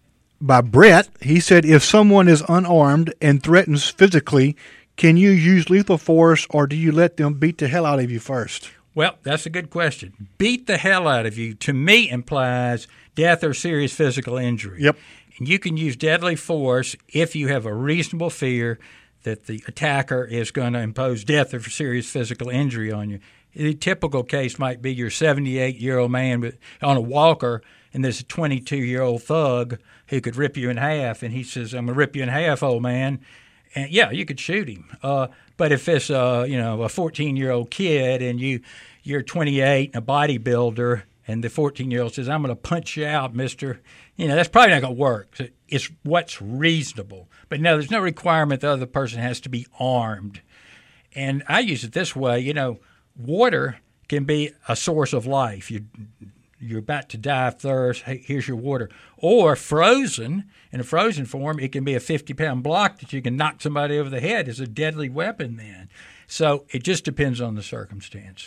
C: by Brett. He said, if someone is unarmed and threatens physically, can you use lethal force or do you let them beat the hell out of you first?
D: Well, that's a good question. Beat the hell out of you, to me, implies death or serious physical injury.
C: Yep.
D: And you can use deadly force if you have a reasonable fear that the attacker is going to impose death or serious physical injury on you. The typical case might be your seventy-eight-year-old man with, on a walker, and there's a twenty-two-year-old thug who could rip you in half, and he says, I'm going to rip you in half, old man. And, yeah, you could shoot him. Uh, but if it's uh, you know, a fourteen-year-old kid and you, you're twenty-eight and a bodybuilder and the fourteen-year-old says, I'm going to punch you out, mister, you know, that's probably not going to work. It's what's reasonable. But, no, there's no requirement the other person has to be armed. And I use it this way. You know, water can be a source of life. You You're about to die of thirst. Hey, here's your water. Or frozen, in a frozen form, it can be a fifty-pound block that you can knock somebody over the head. It's a deadly weapon then. So it just depends on the circumstance.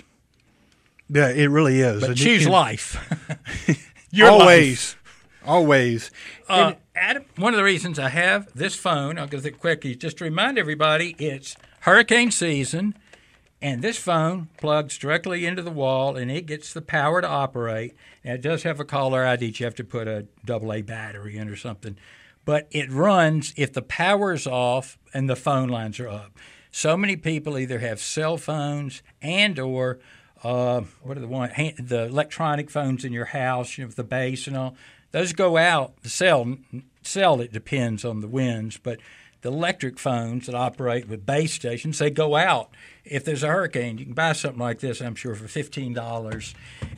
C: Yeah, it really is.
D: But
C: and
D: choose
C: can,
D: life. Your
C: always.
D: Life.
C: Always.
D: Uh, Adam, one of the reasons I have this phone, I'll go through it quickly, just to remind everybody it's hurricane season. And this phone plugs directly into the wall, and it gets the power to operate. And it does have a caller I D. You have to put a double A battery in or something. But it runs if the power's off and the phone lines are up. So many people either have cell phones and or uh, what are the one the electronic phones in your house, you know, with the base and all. Those go out. The cell, cell it depends on the winds, but the electric phones that operate with base stations, they go out. If there's a hurricane, you can buy something like this, I'm sure, for fifteen dollars.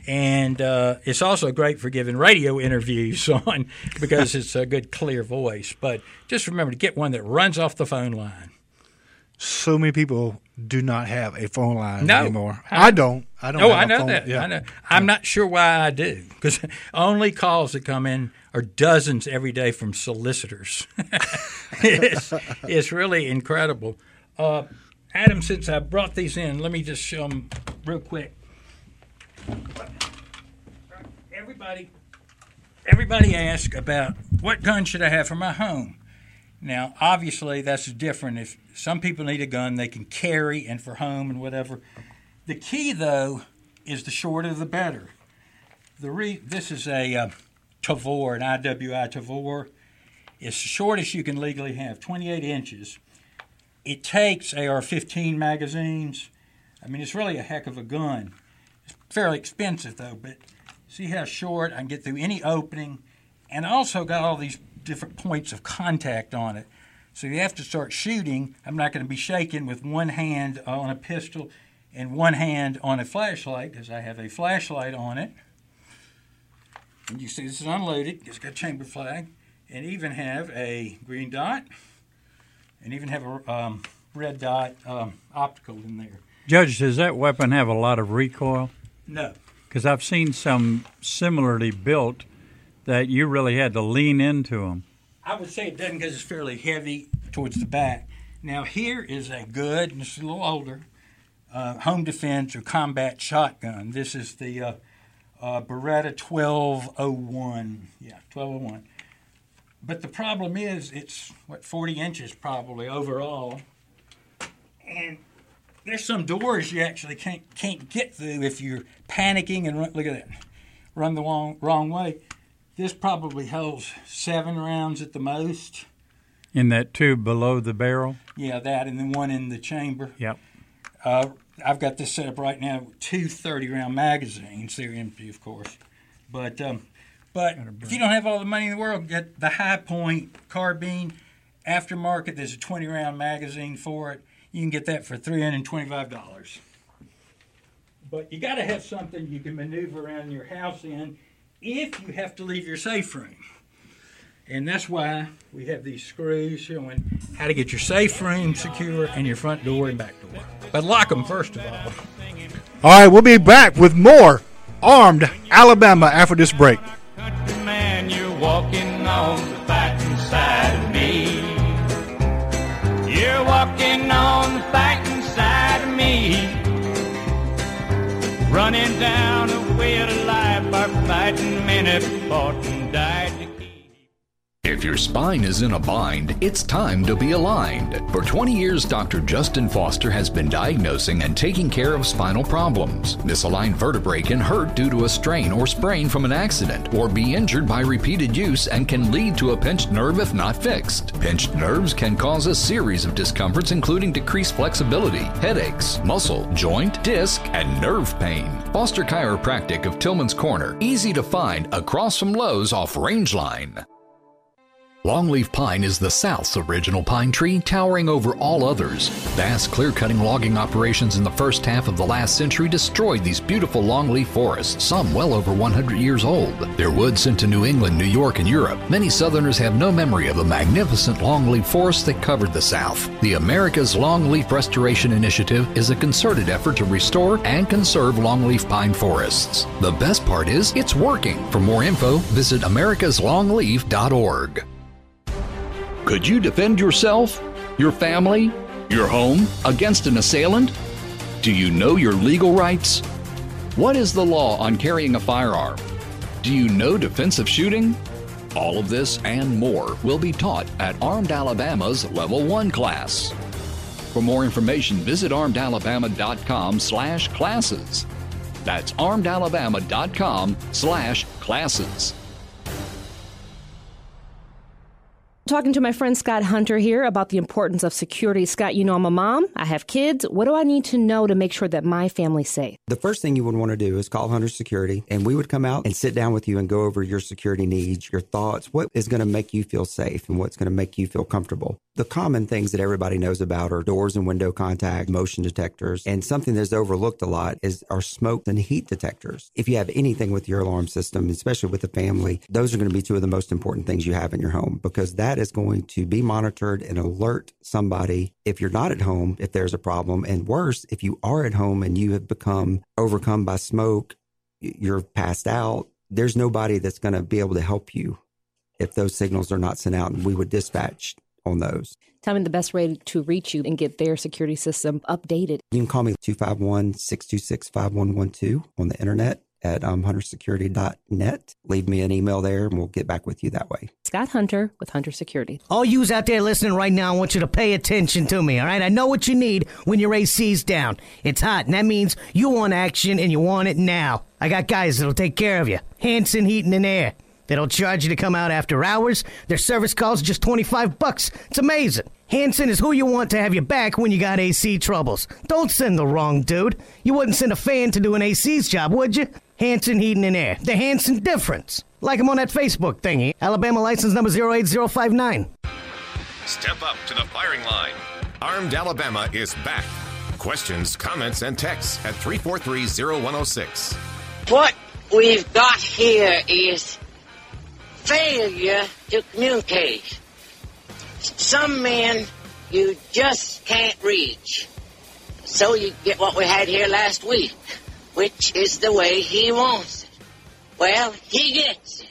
D: And uh, it's also great for giving radio interviews on because it's a good, clear voice. But just remember to get one that runs off the phone line.
C: So many people do not have a phone line
D: no,
C: anymore.
D: I,
C: I don't. I don't.
D: Oh,
C: have
D: I
C: a
D: know
C: phone.
D: that.
C: Yeah.
D: I know. I'm not sure why I do because only calls that come in are dozens every day from solicitors. it's, it's really incredible. Uh, Adam, since I brought these in, let me just show them real quick. Everybody, everybody asks about what gun should I have for my home. Now, obviously, that's different. If some people need a gun they can carry and for home and whatever. The key, though, is the shorter the better. The re- This is a uh, Tavor, an I W I Tavor. It's the shortest you can legally have, twenty-eight inches. It takes A R fifteen magazines. I mean, it's really a heck of a gun. It's fairly expensive, though, but see how short I can get through any opening. And I also got all these different points of contact on it. So you have to start shooting. I'm not going to be shaking with one hand on a pistol and one hand on a flashlight because I have a flashlight on it. And you see this is unloaded. It's got a chamber flag. And even have a green dot and even have a um, red dot um, optical in there.
E: Judge, does that weapon have a lot of recoil?
D: No.
E: Because I've seen some similarly built that you really had to lean into them.
D: I would say it doesn't because it's fairly heavy towards the back. Now here is a good, and it's a little older, uh, home defense or combat shotgun. This is the uh, uh, Beretta twelve oh one. Yeah, twelve oh one. But the problem is it's, what, forty inches probably overall. And there's some doors you actually can't can't get through if you're panicking and run, look at that, run the wrong, wrong way. This probably holds seven rounds at the most.
E: In that tube below the barrel?
D: Yeah, that, and then one in the chamber.
E: Yep.
D: Uh, I've got this set up right now with two thirty-round magazines. They're empty, of course. But um, but if you don't have all the money in the world, get the High Point carbine aftermarket. There's a twenty-round magazine for it. You can get that for three hundred twenty-five dollars. But you got to have something you can maneuver around your house in if you have to leave your safe room. And that's why we have these screws showing how to get your safe room secure and your front door and back door. But lock them first of all.
C: All right, we'll be back with more Armed Alabama after this break.
B: Man, you're walking on the fighting side of me. You're walking on the fighting side of me. Running down the way of life, our fighting men have fought and died.
O: If your spine is in a bind, it's time to be aligned. For twenty years, Doctor Justin Foster has been diagnosing and taking care of spinal problems. Misaligned vertebrae can hurt due to a strain or sprain from an accident, or be injured by repeated use and can lead to a pinched nerve if not fixed. Pinched nerves can cause a series of discomforts, including decreased flexibility, headaches, muscle, joint, disc, and nerve pain. Foster Chiropractic of Tillman's Corner, easy to find across from Lowe's off Rangeline. Longleaf pine is the South's original pine tree, towering over all others. Vast clear-cutting logging operations in the first half of the last century destroyed these beautiful longleaf forests, some well over one hundred years old. Their wood sent to New England, New York, and Europe. Many Southerners have no memory of the magnificent longleaf forests that covered the South. The America's Longleaf Restoration Initiative is a concerted effort to restore and conserve longleaf pine forests. The best part is, it's working. For more info, visit americas longleaf dot org. Could you defend yourself, your family, your home against an assailant? Do you know your legal rights? What is the law on carrying a firearm? Do you know defensive shooting? All of this and more will be taught at Armed Alabama's Level one class. For more information, visit armed alabama dot com slash classes. That's armed alabama dot com slash classes.
G: Talking to my friend Scott Hunter here about the importance of security. Scott, you know I'm a mom. I have kids. What do I need to know to make sure that my family's safe?
H: The first thing you would want to do is call Hunter Security, and we would come out and sit down with you and go over your security needs, your thoughts, what is going to make you feel safe and what's going to make you feel comfortable. The common things that everybody knows about are doors and window contact, motion detectors, and something that's overlooked a lot is our smoke and heat detectors. If you have anything with your alarm system, especially with the family, those are going to be two of the most important things you have in your home, because that is going to be monitored and alert somebody if you're not at home, if there's a problem. And worse, if you are at home and you have become overcome by smoke, you're passed out, there's nobody that's going to be able to help you if those signals are not sent out, and we would dispatch on those.
G: Tell me the best way to reach you and get their security system updated.
H: You can call me two five one, six two six, five one one two on the internet at um, hunter security dot net. Leave me an email there and we'll get back with you that way.
G: Scott Hunter with Hunter Security.
F: All yous out there listening right now, I want you to pay attention to me, all right? I know what you need when your A C's down. It's hot, and that means you want action and you want it now. I got guys that'll take care of you. Hanson Heating and Air. They don't charge you to come out after hours. Their service calls just twenty-five bucks. It's amazing. Hanson is who you want to have your back when you got A C troubles. Don't send the wrong dude. You wouldn't send a fan to do an A C's job, would you? Hanson Heating and Air. The Hanson difference. Like them on that Facebook thingy. Alabama license number zero eight zero five nine.
A: Step up to the firing line. Armed Alabama is back. Questions, comments, and texts at three four three, zero one zero six.
R: What we've got here is failure to communicate. Some men you just can't reach. So you get what we had here last week, which is the way he wants it. Well, he gets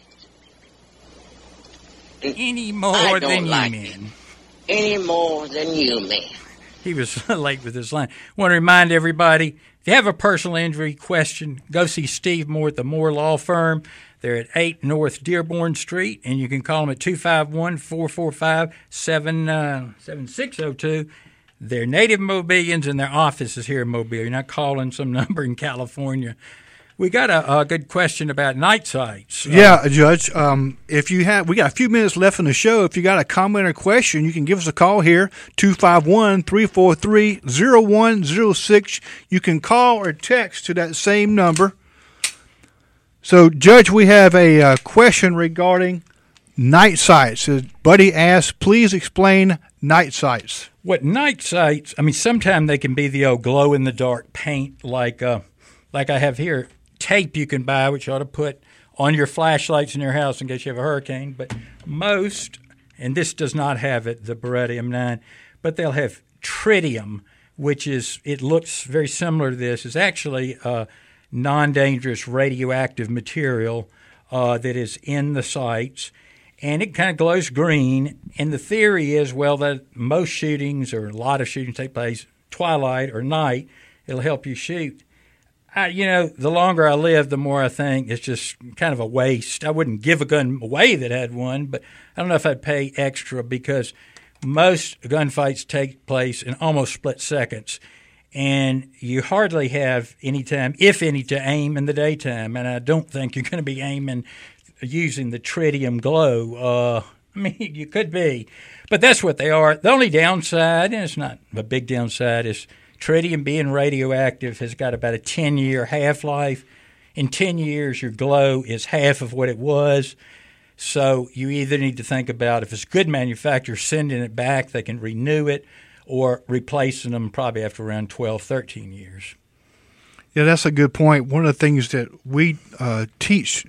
R: it.
D: Any more
R: I don't
D: than
R: like
D: you,
R: it.
D: man.
R: Any more than you, man.
D: He was late with his line. Want to remind everybody, if you have a personal injury question, go see Steve Moore at the Moore Law Firm. They're at eight North Dearborn Street, and you can call them at two five one, four four five, seven six zero two. They're native Mobilians, and their office is here in Mobile. You're not calling some number in California. We got a, a good question about night sights.
C: Yeah, uh, Judge. Um, if you have, we got a few minutes left in the show. If you got a comment or question, you can give us a call here, two five one, three four three, zero one zero six. You can call or text to that same number. So, Judge, we have a uh, question regarding night sights. Uh, Buddy asks, please explain night sights.
D: What night sights, I mean, sometimes they can be the old glow-in-the-dark paint like uh, like I have here. Tape you can buy, which you ought to put on your flashlights in your house in case you have a hurricane. But most, and this does not have it, the Beretta M nine, but they'll have tritium, which is, it looks very similar to this. It's actually a non-dangerous radioactive material uh, that is in the sights, and it kind of glows green. And the theory is, well, that most shootings or a lot of shootings take place twilight or night. It'll help you shoot. I, you know, the longer I live, the more I think it's just kind of a waste. I wouldn't give a gun away that had one, but I don't know if I'd pay extra because most gunfights take place in almost split seconds, and you hardly have any time, if any, to aim in the daytime. And I don't think you're going to be aiming using the tritium glow. Uh, I mean, you could be, but that's what they are. The only downside, and it's not a big downside, is tritium being radioactive has got about a ten-year half-life. In ten years, your glow is half of what it was. So you either need to think about, if it's good manufacturer, sending it back, they can renew it, or replacing them probably after around twelve, thirteen years.
C: Yeah, that's a good point. One of the things that we uh, teach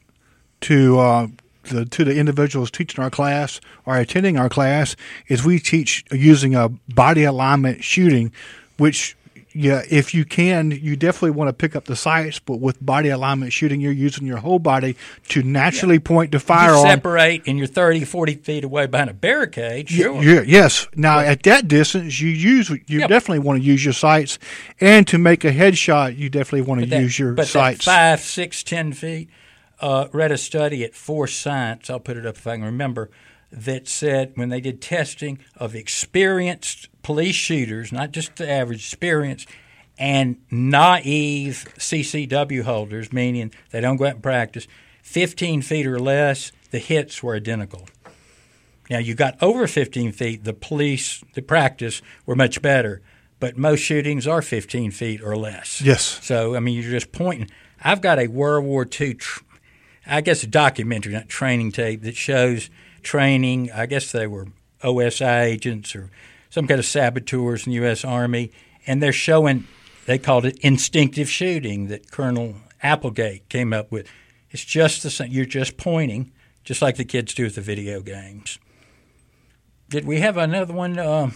C: to uh, the to the individuals teaching our class or attending our class is we teach using a body alignment shooting, which, yeah, if you can, you definitely want to pick up the sights, but with body alignment shooting, you're using your whole body to naturally yeah. point the firearm.
D: You separate and you're thirty, forty feet away behind a barricade, sure.
C: Yeah, yes. Now, at that distance, you use you yep. definitely want to use your sights, and to make a headshot, you definitely want to
D: but
C: use
D: that,
C: your
D: but
C: sights.
D: But five, six, ten feet, uh, read a study at Force Science, I'll put it up if I can remember, that said when they did testing of experienced police shooters, not just the average experienced, and naive C C W holders, meaning they don't go out and practice, fifteen feet or less, the hits were identical. Now, you got over fifteen feet, the police, the practice were much better, but most shootings are fifteen feet or less.
C: Yes.
D: So, I mean, you're just pointing. I've got a World War Two, tr- I guess a documentary, not training tape, that shows training. I guess they were O S I agents or some kind of saboteurs in the U S Army, and they're showing, they called it instinctive shooting that Colonel Applegate came up with. It's just the same. You're just pointing, just like the kids do with the video games. Did we have another one uh,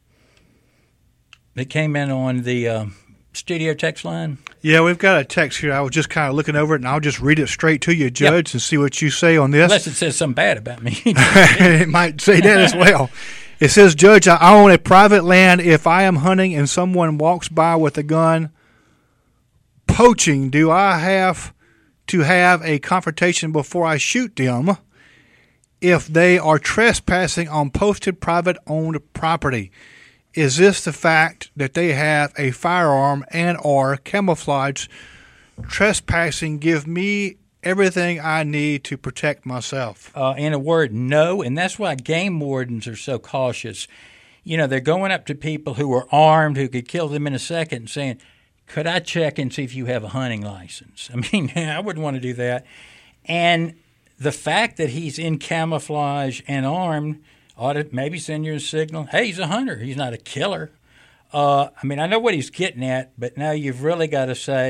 D: that came in on the uh, studio text line?
C: Yeah, we've got a text here. I was just kind of looking over it, and I'll just read it straight to you, Judge, yep. and see what you say on this.
D: Unless it says something bad about me.
C: It might say that as well. It says, Judge, I own a private land. If I am hunting and someone walks by with a gun, poaching, do I have to have a confrontation before I shoot them if they are trespassing on posted private-owned property? Is this the fact that they have a firearm and or camouflage trespassing give me everything I need to protect myself?
D: Uh, in a word, no, and that's why game wardens are so cautious. You know, they're going up to people who are armed, who could kill them in a second, and saying, could I check and see if you have a hunting license? I mean, I wouldn't want to do that. And the fact that he's in camouflage and armed ought to maybe send you a signal, hey, he's a hunter, he's not a killer. Uh, I mean, I know what he's getting at, but now you've really got to say,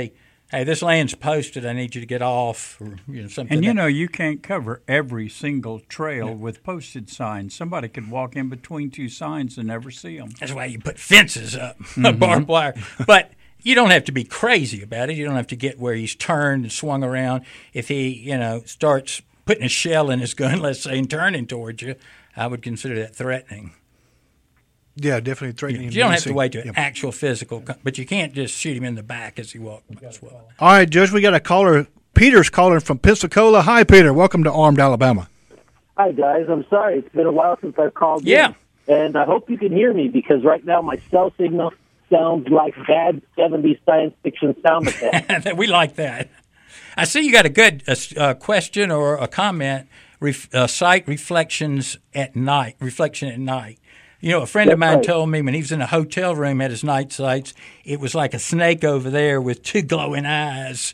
D: hey, this land's posted. I need you to get off, or you know something.
E: And you
D: that,
E: know, you can't cover every single trail with posted signs. Somebody could walk in between two signs and never see them.
D: That's why you put fences up,
E: Mm-hmm.
D: barbed wire. But you don't have to be crazy about it. You don't have to get where he's turned and swung around. If he, you know, starts putting a shell in his gun, let's say, and turning towards you, I would consider that threatening.
C: Yeah, definitely threatening.
D: You, you don't have to wait to an yep. actual physical, but you can't just shoot him in the back as he walks as well.
C: All right, Judge, we got a caller. Peter's calling from Pensacola. Hi, Peter. Welcome to Armed Alabama.
S: Hi, guys. I'm sorry. It's been a while since I've called
D: yeah.
S: in. And I hope you can hear me because right now my cell signal sounds like bad seventies science fiction sound effects.
D: We like that. I see you got a good uh, question or a comment, ref, uh, site reflections at night, reflection at night. You know, a friend
S: That's
D: of mine
S: right.
D: told me when he was in a hotel room at his night sites, it was like a snake over there with two glowing eyes.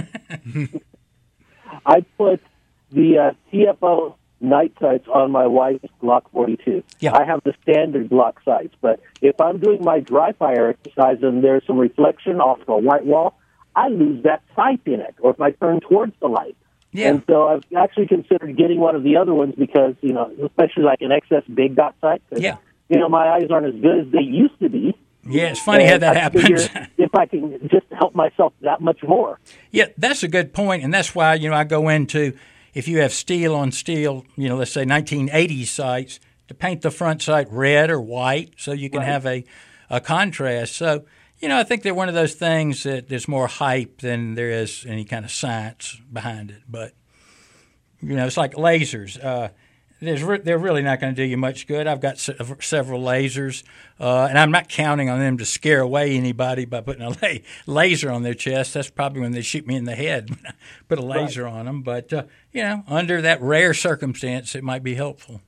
S: I put the uh, T F O night sights on my wife's Glock forty-two.
D: Yeah.
S: I have the standard Glock sights, but if I'm doing my dry fire exercise and there's some reflection off a white wall, I lose that sight in it, or if I turn towards the light.
D: Yeah.
S: And so I've actually considered getting one of the other ones because, you know, especially like an X S big dot sight.
D: Yeah.
S: You know, my eyes aren't as good as they used to be.
D: Yeah, it's funny
S: and
D: how that
S: I
D: happens.
S: if I can just help myself that much more.
D: Yeah, that's a good point, and that's why, you know, I go into, if you have steel on steel, you know, let's say nineteen eighties sights, to paint the front sight red or white so you can
S: Right.
D: have a, a contrast. So, you know, I think they're one of those things that there's more hype than there is any kind of science behind it. But, you know, it's like lasers. Uh, there's re- they're really not going to do you much good. I've got se- several lasers, uh, and I'm not counting on them to scare away anybody by putting a la- laser on their chest. That's probably when they shoot me in the head when I put a laser
S: Right.
D: on them. But, uh, you know, under that rare circumstance, it might be helpful.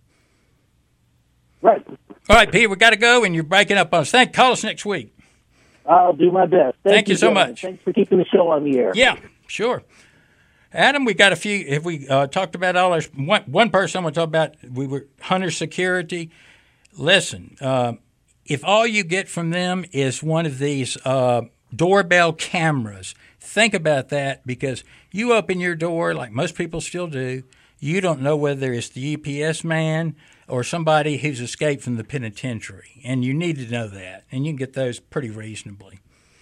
S: Right.
D: All right, Pete, we got to go, and you're breaking up on us. Thank, call us next week.
S: I'll do my best. Thank,
D: Thank you so
S: gentlemen.
D: much.
S: Thanks for keeping the show on the air.
D: Yeah, sure. Adam, we got a few. If we uh, talked about all our one, one person, I'm going to talk about. We were Hunter Security. Listen, uh, if all you get from them is one of these uh, doorbell cameras, think about that because you open your door like most people still do. You don't know whether it's the U P S man or somebody who's escaped from the penitentiary, and you need to know that, and you can get those pretty reasonably.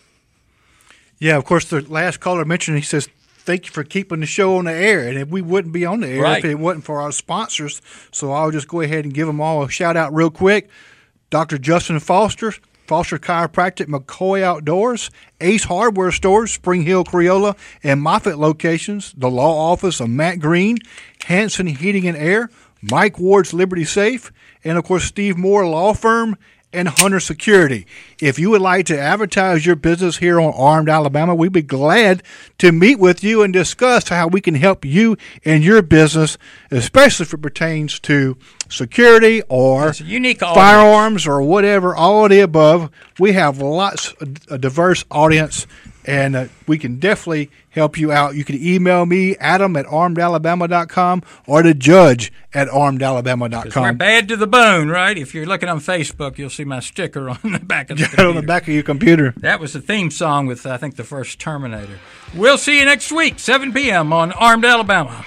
C: Yeah, of course, the last caller mentioned, he says, thank you for keeping the show on the air. And if we wouldn't be on the air
D: Right.
C: if it wasn't for our sponsors. So I'll just go ahead and give them all a shout out real quick. Doctor Justin Foster, Foster Chiropractic, McCoy Outdoors, Ace Hardware Stores, Spring Hill Crayola, and Moffett locations, the law office of Matt Green, Hanson Heating and Air, Mike Ward's Liberty Safe, and of course Steve Moore Law Firm, and Hunter Security. If you would like to advertise your business here on Armed Alabama, we'd be glad to meet with you and discuss how we can help you in your business, especially if it pertains to security or
D: It's a unique audience.
C: firearms or whatever, all of the above. We have lots of a diverse audience, and uh, we can definitely help you out. You can email me, Adam at armed alabama dot com, or the judge at armed alabama dot
D: We're
C: com.
D: bad to the bone, right? If you're looking on Facebook, you'll see my sticker on the back of the computer.
C: on the back of your computer.
D: That was the theme song with, I think, the first Terminator. We'll see you next week, seven p.m. on Armed Alabama.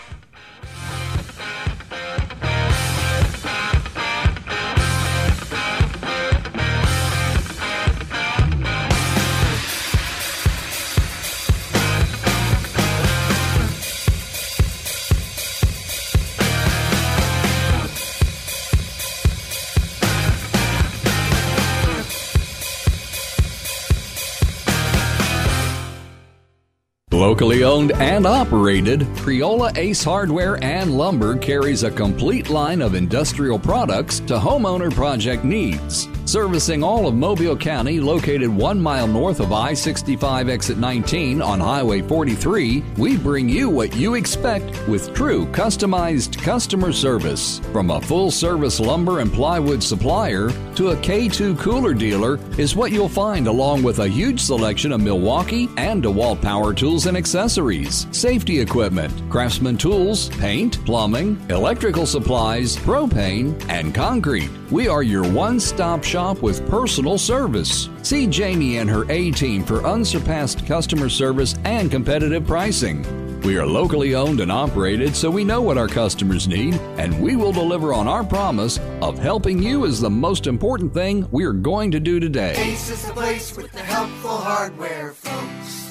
O: Locally owned and operated, Creola Ace Hardware and Lumber carries a complete line of industrial products to homeowner project needs. Servicing all of Mobile County, located one mile north of I sixty-five exit nineteen on Highway forty-three, we bring you what you expect with true customized customer service. From a full-service lumber and plywood supplier to a K two cooler dealer is what you'll find, along with a huge selection of Milwaukee and DeWalt power tools and accessories, safety equipment, Craftsman tools, paint, plumbing, electrical supplies, propane, and concrete. We are your one-stop shop shop with personal service. See Jamie and her A-team for unsurpassed customer service and competitive pricing. We are locally owned and operated, so we know what our customers need, and we will deliver on our promise of helping you is the most important thing we are going to do today.
P: Ace is the place with the helpful hardware, folks.